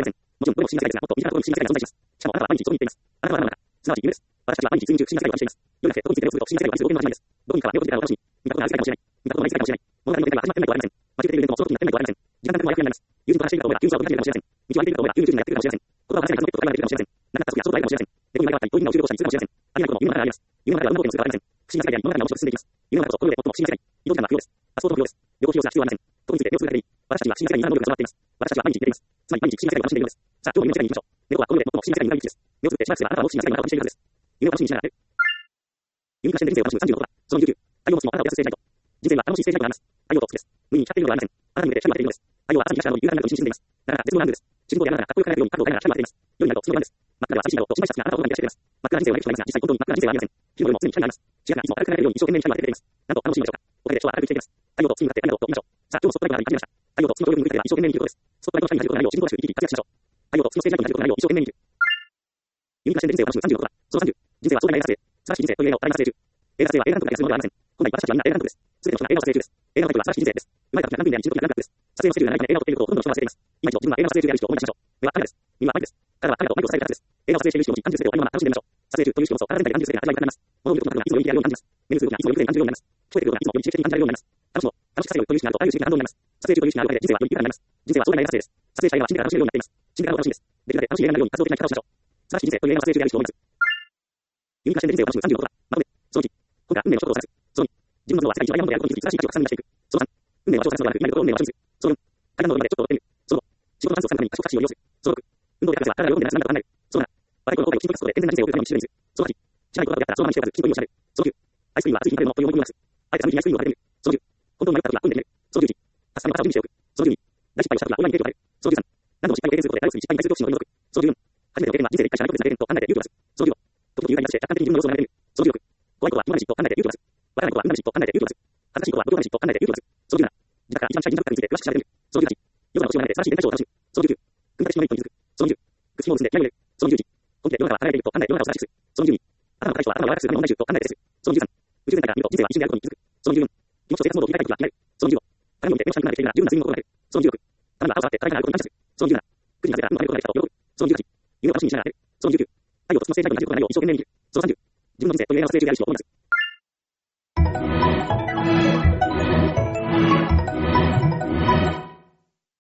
島もあなたは毎日そこに行っています。あなたは毎日そこに行っています。すなわち夢です。私たちは毎日実に中不思議な世界を楽しんでいます。夜だけどこについて目をつぶると不思議な世界を感じる大きな間違いです。どこにかは目を閉じてから私に見たことがある世界かもしれない。見たことない世界かもしれない。物語の展開は始まってないとはありません。待ち受けているイベントもその時になってないとはありません。時間が経ってもやる気になります。友人と話しているかと思えば急に空を飛び始めるかもしれません。道を歩いているかと思えば急に宇宙にやってくるかもしれません。言葉を話せない数のペットが会話できるかもしれません。なかった時は外来かもしれません。猫に前があったり、遠い夢が宇宙旅行者に通るかもしれません。ありがとうも夢の中であります。夢の中では運動点の数がありません。不思議な世界であり、物語が面白く進んでいきます。夢の中こそこの世で最も不思議な世界。移動時間は不要です。パスポートも不要です。旅行費用すら必要はありません。そこについて目をつぶるだけでいい。私たちには不思議な世界にいろんな能力が備わっています。私たちは毎日生きています。つまり毎日不思議な世界を楽しんでいるのです。さあ、今日も夢の世界に行きましょう。猫はこの世で最も不思議な世界になる道です。目をつぶってしばらくすればあなたはもう不思議な世界にまた楽しんでいるはずです。夢を楽しみにしながらユニークな視点で人生を楽しむ36とは、その19。太陽の月もあなたを照らすステージライト。人生は楽しいステージライトがあります。太陽と月です。無に光っているのではありません。あなたの目で光っているのです。太陽は朝に東からの夕方になると一緒に沈んでいます。だから絶望のラングです。主人公であなたがかっこよく輝くように角を変えながら光っています。夜になると月のランです。真っ暗では寂しいだろうと心配したちがあなたをどんどん照らしています。真っ暗人生をやる人がいますが、実際本当に真っ暗人生はありません。日の夜も常に光があります。地がいつも明るくなれるように一生懸命に光を当てています。なんと楽しみましょうか。おかげで人は明るく生きています。太陽と月に向かってありがとうと言いましょう。さあ、今日もスポットライトがありました。太陽と月の夜に向いては一生懸命に生きることです。スポットライトの下に恥じることないよう自分らしく生き生き活躍しましょう。太陽と月のステージライトに恥じることないよう一生懸命に生きる。ユニークな視点で人生を楽しむ36とは、その30。人生は壮大な映画撮影。素晴らしい人生という映画を大撮影中。映画撮影は映画監督が休むのではありません。本来私たちはみんな映画監督です。すべての人が映画を撮影中です。映画のタイトルは素晴らしい人生です。生まれた時が何分であり、死ぬ時が何分です。撮影のスケジュールがないため映画を撮っていることをほとんどの人は忘れています。今一度自分は映画撮影中である人を思い出しましょう。目はカメラです。耳はマイクです。体はカメラとマイクを支える形です。映画を撮影している意識を持ち、感じる姿勢をありのまま楽しんでみましょう。撮影中という意識を持つと、体全体が感じる姿勢が当たり前になります。物を見ることがいつもよりやるように感じます。目にする動きがいつもよりに感じるようになります。聞こえてくることがいつもより刺激的に感じられるようになります。楽しさせよという意識があると、あらゆる刺激が反応になります。撮影中という意識があるだけで人生はより豊かになります。人生は壮大な映画撮影です。撮影した映画は死んでから楽しめるようになっています。死んでからも楽しいです。できるだけ楽しい映画になるように活動的な生き方をしましょう。素晴らしい人生という映画を撮影中である人を思います。ユニークな視点で人生を楽しむ36とは、まとめ。その1。今回は運命の衝動を探す。その2。自分の像は世界一番山本であることに気づき、正しい価値を拡散していく。その3。運命の場所を探すのではなく、今いるところ運命の場所にする。その4。階段の上までちょっと登ってみる。その5。仕事の数を探すために多少価値を利用する。その6。運動で活かせば体が喜んでなくなると考える。その7。バレーボールの大会をきちんと勝つことで健全な人生を送るために道をする。その8。支配行動であったらそのままにしておかず、きちんと意味をしゃべる。 アイスクリームは暑い日に食べるものという思い込みをなくす。あえて寒い日にアイスクリームを食べてみる。その10。本当に迷った時は本でやってみる。その11。助かりの方を準備しておく。その12。大失敗をした時はオンラインでデートを変える。その13。何度も失敗を経験することで誰をする失敗に対する恐怖心を取り除く。その14。初めての経験は人生で一回しかないことにされていると考えて勇気を出す。その15。時々勇敢に出して客観的に自分の様子を眺めてみる。その16。怖いことは今のしと考えて勇気を出す。わからないことは今のしと考えて勇気を出す。恥ずかしいことはどこかのしと考えて勇気を出す。その17。自宅から一番近い人格について詳しく調べてみる。その18。夜空の星を眺めて素晴らしい天体ショーを楽しむ。その19。組み立て式のメリットに気づく。その20。口紐を結んで気合いを入れる。その21。本気で世の中は輝いていると考え世の中を素晴らしくする。その22。頭の高い人は頭を柔らかくするための問題集と考えて接する。その23。宇宙全体から見ると人生は一瞬であることに気づく。その24。気持ちと生活モードを切り替えた時は気になる。その25。鏡を見て目の下になる人が十分な睡眠を心がける。その16。頭が青さって輝いてあることに感謝する。その17。9時になぜか運が早くことができたと喜ぶ。その18。夢を楽しみにしながら寝る。その19。太陽と月の星座などになることがないよう一生懸命に生きる。その30。自分の人生という映画を撮影中である